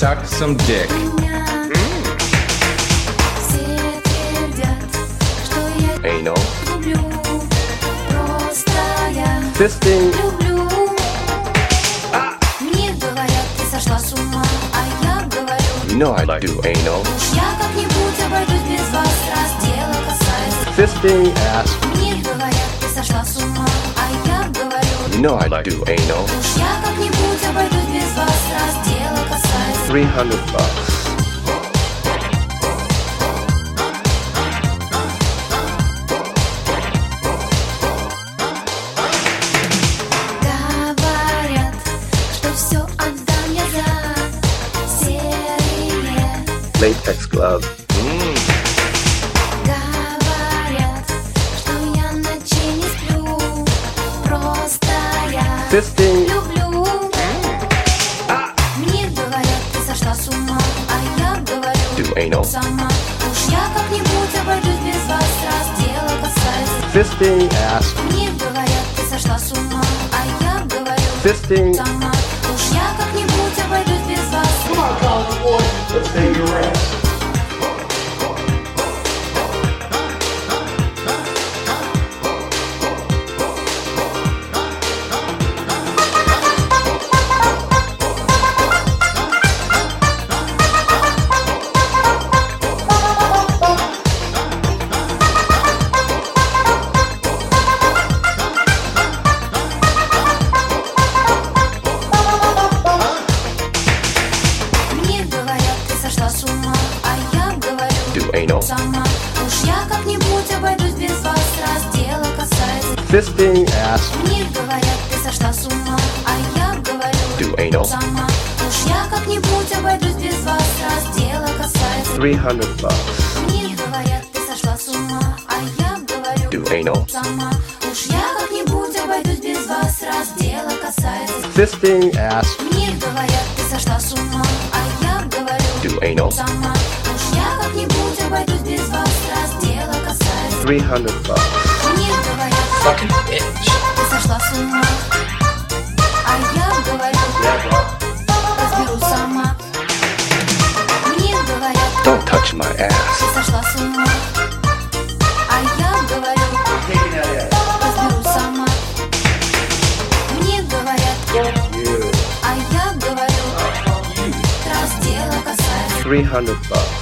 suck some dick. Anal. Fisting. Мне говорят, ты сошла с ума, а я говорю, You know I do anal. я как-нибудь обойдусь без вас, раз дело касается. Fisting ass. Мне говорят, ты сошла с ума, а я говорю, You know I do anal. я как-нибудь обойдусь без вас, раз дело касается. $300. Говорят, что все отдам я за серые. Latex glove. Говорят, что я ночей не сплю, просто я Fisting. люблю. Мне говорят, ты сошла с ума, а я говорю, Do anal. сама. Уж я как-нибудь обойдусь без вас, раз дело касается. Fisting ass. Мне говорят, ты сошла с ума, а я говорю, Fisting. сама. Уж я как-нибудь обойдусь без вас. Let's take your rest. Мне говорят, ты сошла с ума, а я говорю, Do anal. сама. Уж я как-нибудь обойдусь без вас, раз дело касается. Fisting ass. Мне говорят, ты сошла с ума, а я говорю, Do anal. сама. Уж я как-нибудь обойдусь без вас, раз дело касается. $300. Мне говорят, ты сошла с ума, а я говорю, Do anal. сама. Уж я как-нибудь обойдусь без вас, раз дело касается. Fisting ass. Мне говорят, ты сошла с ума, а я говорю, Do anal. сама. Уж я как-нибудь обойдусь без вас, раз дело касается. $300. Мне говорят, Fucking bitch. ты сошла с ума, а я говорю, разберу сама. Мне говорят, Don't touch my ass. ты сошла с ума, а я говорю, Taking that ass. разберу сама. Мне говорят, You. а я говорю, раз дело касается. $300.